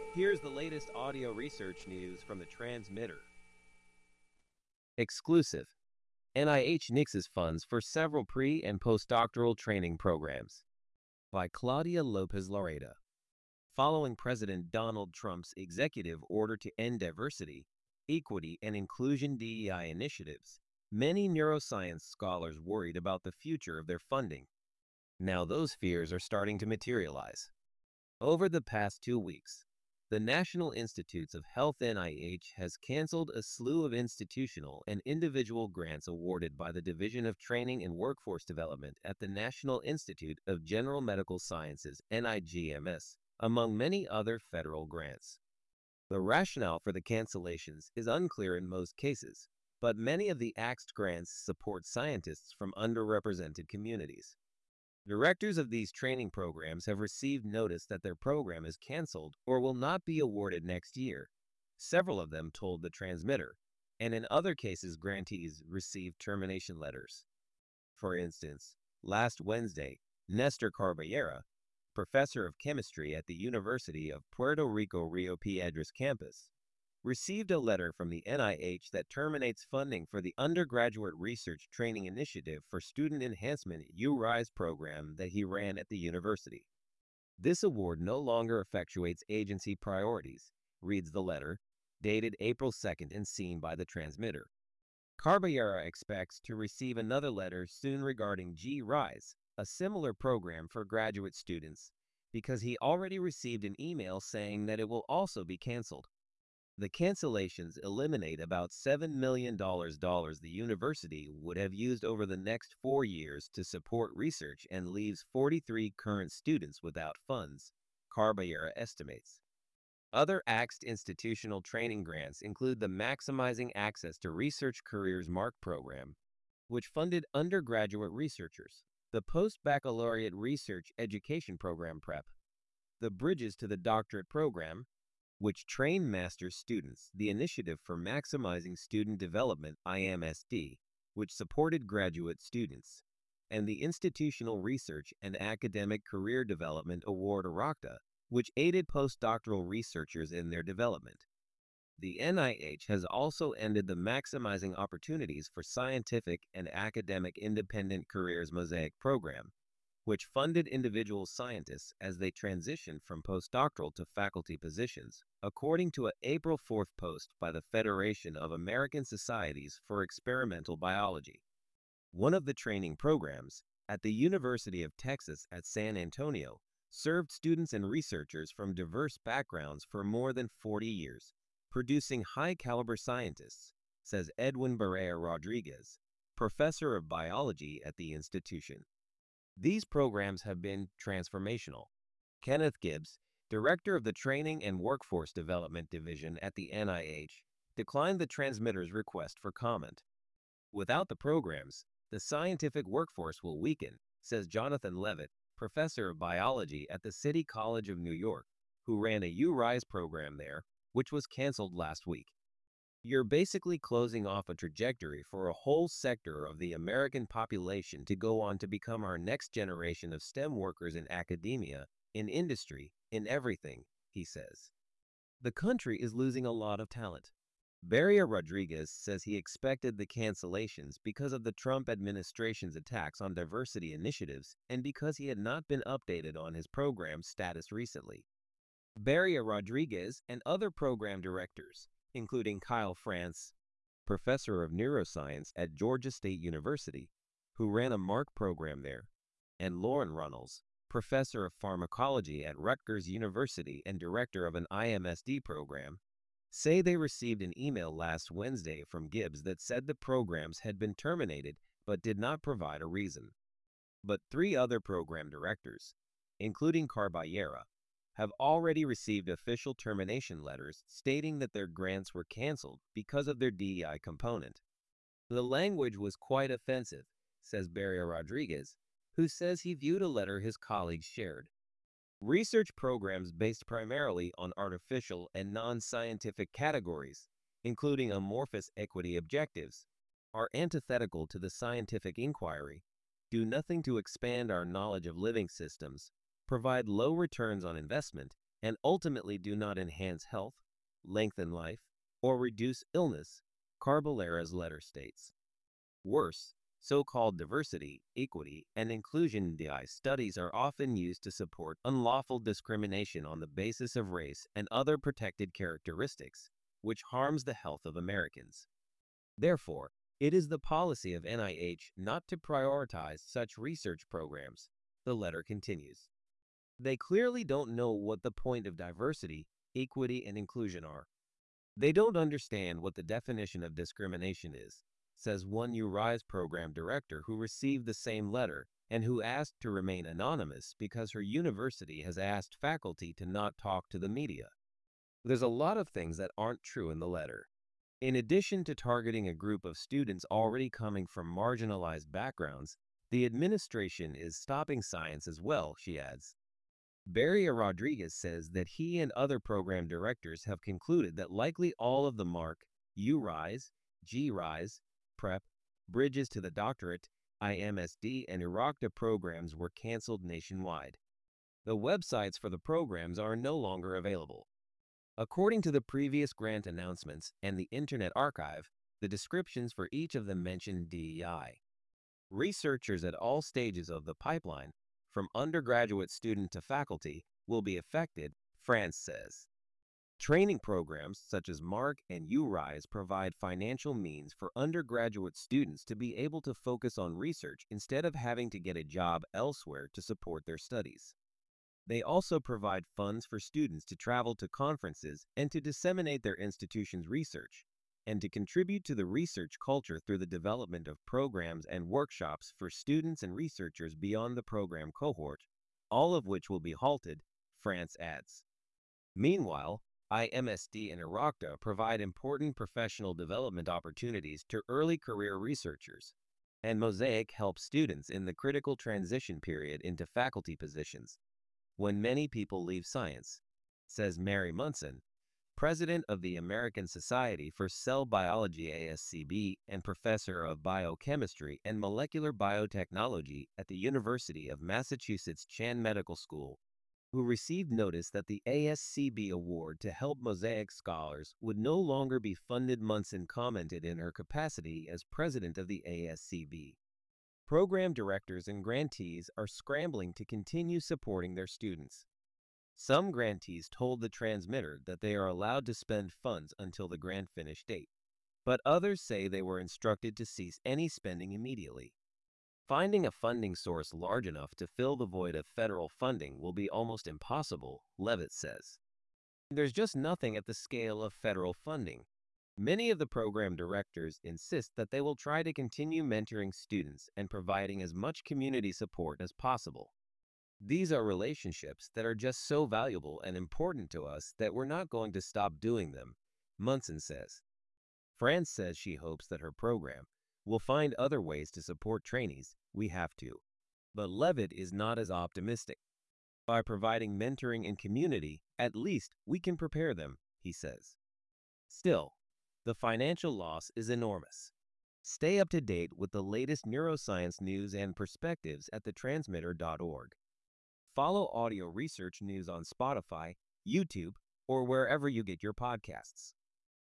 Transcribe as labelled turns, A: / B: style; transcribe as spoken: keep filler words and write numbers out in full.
A: Here's the latest audio research news from the transmitter. Exclusive. N I H nixes funds for several pre- and postdoctoral training programs. By Claudia Lopez Lareda. Following President Donald Trump's executive order to end diversity, equity, and inclusion D E I initiatives, many neuroscience scholars worried about the future of their funding. Now those fears are starting to materialize. Over the past two weeks, the National Institutes of Health N I H has canceled a slew of institutional and individual grants awarded by the Division of Training and Workforce Development at the National Institute of General Medical Sciences (N I G M S), among many other federal grants. The rationale for the cancellations is unclear in most cases, but many of the axed grants support scientists from underrepresented communities. Directors of these training programs have received notice that their program is canceled or will not be awarded next year. Several of them told the transmitter, and in other cases grantees received termination letters. For instance, last Wednesday, Nestor Carballera, professor of chemistry at the University of Puerto Rico Rio Piedras campus, received a letter from the N I H that terminates funding for the Undergraduate Research Training Initiative for Student Enhancement U RISE program that he ran at the university. This award no longer effectuates agency priorities, reads the letter, dated April second and seen by the transmitter. Carballera expects to receive another letter soon regarding G RISE, a similar program for graduate students, because he already received an email saying that it will also be canceled. The cancellations eliminate about seven million dollars the university would have used over the next four years to support research and leaves forty-three current students without funds, Carballera estimates. Other axed institutional training grants include the Maximizing Access to Research Careers MARC program, which funded undergraduate researchers, the Post-Baccalaureate Research Education Program PrEP, the Bridges to the Doctorate program, which trained master's students, the Initiative for Maximizing Student Development I M S D, which supported graduate students, and the Institutional Research and Academic Career Development Award IRACTA, which aided postdoctoral researchers in their development. The N I H has also ended the Maximizing Opportunities for Scientific and Academic Independent Careers Mosaic program, which funded individual scientists as they transitioned from postdoctoral to faculty positions, according to an April fourth post by the Federation of American Societies for Experimental Biology. One of the training programs, at the University of Texas at San Antonio, served students and researchers from diverse backgrounds for more than forty years, producing high-caliber scientists, says Edwin Barea Rodriguez, professor of biology at the institution. These programs have been transformational. Kenneth Gibbs, director of the Training and Workforce Development Division at the N I H, declined the transmitter's request for comment. Without the programs, the scientific workforce will weaken, says Jonathan Levitt, professor of biology at the City College of New York, who ran a U RISE program there, which was canceled last week. You're basically closing off a trajectory for a whole sector of the American population to go on to become our next generation of STEM workers in academia, in industry, in everything, he says. The country is losing a lot of talent. Barea Rodriguez says he expected the cancellations because of the Trump administration's attacks on diversity initiatives and because he had not been updated on his program status recently. Barea Rodriguez and other program directors, including Kyle France, professor of neuroscience at Georgia State University, who ran a MARC program there, and Lauren Runnels, professor of pharmacology at Rutgers University and director of an I M S D program, say they received an email last Wednesday from Gibbs that said the programs had been terminated but did not provide a reason. But three other program directors, including Carballera, have already received official termination letters stating that their grants were canceled because of their D E I component. The language was quite offensive, says Barea Rodriguez, who says he viewed a letter his colleagues shared. Research programs based primarily on artificial and non-scientific categories, including amorphous equity objectives, are antithetical to the scientific inquiry, do nothing to expand our knowledge of living systems, provide low returns on investment, and ultimately do not enhance health, lengthen life, or reduce illness, Caballera's letter states. Worse, so-called diversity, equity, and inclusion D I studies are often used to support unlawful discrimination on the basis of race and other protected characteristics, which harms the health of Americans. Therefore, it is the policy of N I H not to prioritize such research programs, the letter continues. They clearly don't know what the point of diversity, equity, and inclusion are. They don't understand what the definition of discrimination is, says one U RISE program director who received the same letter and who asked to remain anonymous because her university has asked faculty to not talk to the media. There's a lot of things that aren't true in the letter. In addition to targeting a group of students already coming from marginalized backgrounds, the administration is stopping science as well, she adds. Barry Rodriguez says that he and other program directors have concluded that likely all of the MARC, U RISE, G RISE, PrEP, Bridges to the Doctorate, I M S D, and IRACTA programs were canceled nationwide. The websites for the programs are no longer available. According to the previous grant announcements and the Internet Archive, the descriptions for each of them mention D E I. Researchers at all stages of the pipeline, from undergraduate student to faculty, will be affected, France says. Training programs such as MARC and U RISE provide financial means for undergraduate students to be able to focus on research instead of having to get a job elsewhere to support their studies. They also provide funds for students to travel to conferences and to disseminate their institution's research, and to contribute to the research culture through the development of programs and workshops for students and researchers beyond the program cohort, all of which will be halted, France adds. Meanwhile, I M S D and IRACTA provide important professional development opportunities to early career researchers, and Mosaic helps students in the critical transition period into faculty positions, when many people leave science, says Mary Munson, president of the American Society for Cell Biology A S C B and professor of biochemistry and molecular biotechnology at the University of Massachusetts Chan Medical School, who received notice that the A S C B award to help Mosaic scholars would no longer be funded. Munson commented in her capacity as president of the A S C B. Program directors and grantees are scrambling to continue supporting their students. Some grantees told the transmitter that they are allowed to spend funds until the grant finish date, but others say they were instructed to cease any spending immediately. Finding a funding source large enough to fill the void of federal funding will be almost impossible, Levitt says. There's just nothing at the scale of federal funding. Many of the program directors insist that they will try to continue mentoring students and providing as much community support as possible. These are relationships that are just so valuable and important to us that we're not going to stop doing them, Munson says. France says she hopes that her program will find other ways to support trainees. We have to. But Levitt is not as optimistic. By providing mentoring and community, at least we can prepare them, he says. Still, the financial loss is enormous. Stay up to date with the latest neuroscience news and perspectives at the transmitter dot org. Follow audio research news on Spotify, YouTube, or wherever you get your podcasts.